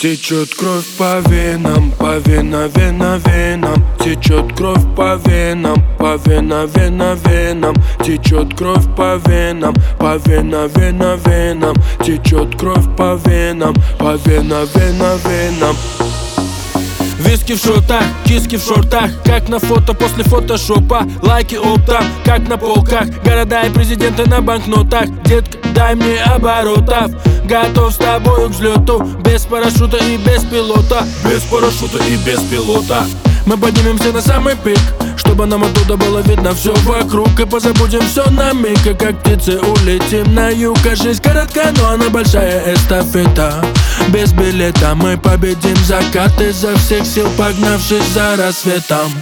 Течет кровь по венам, венам. Течет кровь по венам, венам. Течет кровь по венам, венам. Течет кровь по венам, венам. Виски в шотах, киски в шортах, как на фото после фотошопа. Лайки оптом, как на полках, города и президенты на банкнотах. Детка, дай мне оборотов, готов с тобою к взлету. Без парашюта и без пилота, без парашюта и без пилота. Мы поднимемся на самый пик, чтобы нам оттуда было видно все вокруг. И позабудем все на миг, и как птицы улетим на юг. А жизнь коротка, но она большая эстафета. Без билета мы победим закат, изо всех сил погнавшись за рассветом.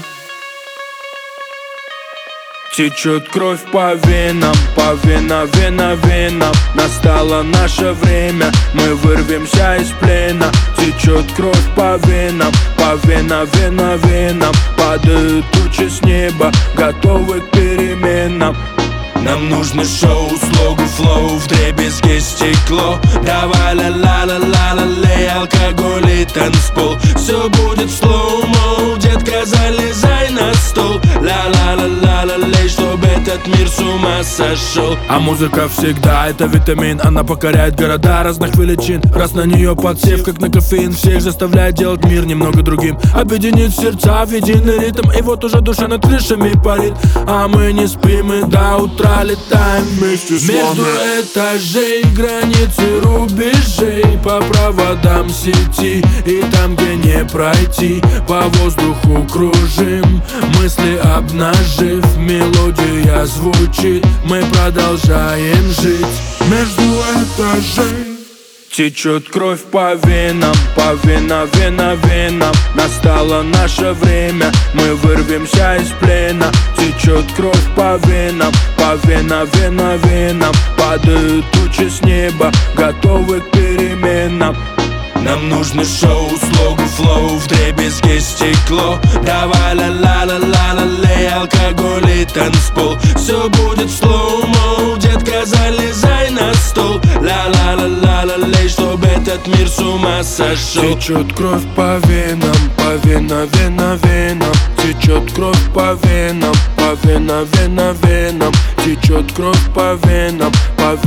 Течет кровь по венам, венам. Настало наше время, мы вырвемся из плена. Течет кровь по венам, венам. Падают тучи с неба, готовы к переменам. Нам нужно шоу, слогу, флоу, вдребезги стекло. Давай ла-ла-ла-ла-ла, лей алкоголь и танцпол. Все будет слоумо, детка, залезай на стол. Ла-ла-ла-ла-ла, лей, чтоб этот мир с ума сошел. А музыка всегда это витамин, она покоряет города разных величин. Раз на нее подсев, как на кофеин, всех заставляет делать мир немного другим. Объединить сердца в единый ритм, и вот уже душа над крышами парит. А мы не спим и до утра летаем вместе с вами. Между этажей, границы рубежей, по проводам сети и там, где не пройти. По воздуху кружим, мысли обнажив, мелодия звучит, мы продолжаем жить. Между этажей течет кровь по венам, венам. Настало наше время, мы вырвемся из плена. Течет кровь по венам, венам. Падают тучи с неба, готовы к переменам. Нам нужно шоу, слогу, флоу, вдребезги стекло. Давай ла-ла-ла-ла-ла, лей алкоголь и танцпол. Все будет слоумо, детка, залезай на стол. Ла-ла-ла-ла-ла, лей, чтоб этот мир с ума сошел. Течет кровь по венам, венам. Течет кровь по венам, венам. Течет кровь по венам,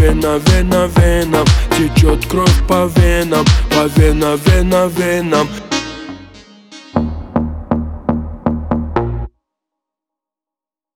венам. Течет кровь по венам, венам.